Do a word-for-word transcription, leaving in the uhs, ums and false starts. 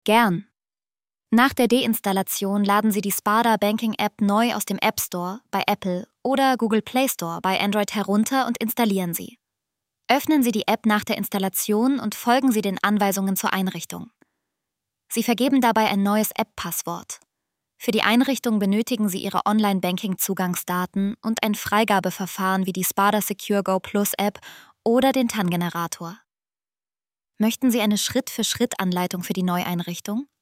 Gern. Nach der Deinstallation laden Sie die Sparda Banking App neu aus dem App Store bei Apple oder Google Play Store bei Android herunter und installieren Sie. Öffnen Sie die App nach der Installation und folgen Sie den Anweisungen zur Einrichtung. Sie vergeben dabei ein neues App-Passwort. Für die Einrichtung benötigen Sie Ihre Online-Banking-Zugangsdaten und ein Freigabeverfahren wie die Sparda Secure Go Plus App oder den T A N-Generator. Möchten Sie eine Schritt-für-Schritt-Anleitung für die Neueinrichtung?